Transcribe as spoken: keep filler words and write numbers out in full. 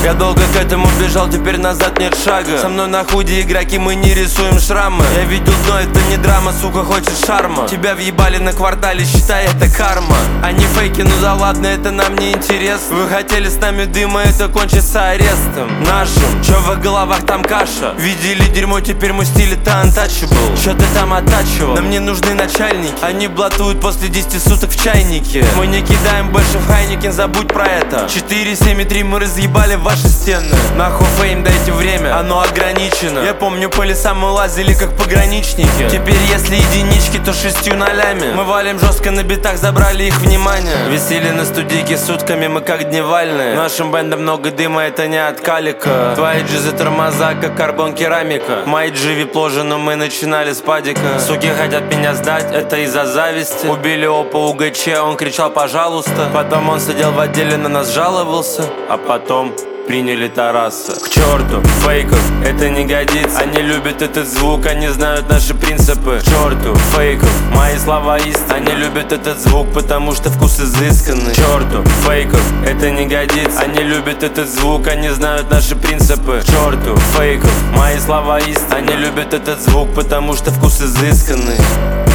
Я долго к этому бежал, теперь назад нет шага. Со мной на худи игроки, мы не рисуем шрамы. Я видел дно, это не драма, сука, хочет шарма. Тебя въебали на квартале, считай, это карма. Они фейки, ну да ладно, это нам не интересно. Вы хотели с нами дыма, это кончится арестом нашим. Чё в их головах там каша? Видели дерьмо, теперь мой стиль это untouchable. Чё ты там оттачивал? Нам не нужны начальники. Они блатуют после десяти суток в чайнике. Мы не кидаем больше в Хайникен, забудь про это. Четыре, семь и три мы разъебали ваши стены. Нахуй фейм, дайте время, оно ограничено. Я помню, по лесам мы лазили как пограничники. Теперь если единички, то шестью нолями. Мы валим жестко на битах, забрали их внимание. Висели на студийке сутками, мы как дневальные. Нашим бэндом много дыма, это не от калика. Твои джизы тормоза, как карбон керамика. Мои дживи пложи, но мы начинали с падика. Суки хотят меня сдать, это из-за зависти. Убили опа у ГЧ, он кричал пожалуйста. Потом он сидел в отделе, на нас жаловался. А потом приняли Тараса. К черту, фейков, это не годится. Они любят этот звук, они знают наши принципы. К черту, фейков, мои слова истины. Они любят этот звук, потому что вкус изысканный. К черту, фейков, это не годится. Они любят этот звук, они знают наши принципы. К черту, фейков, мои слова истины. Они любят этот звук, потому что вкус изысканный.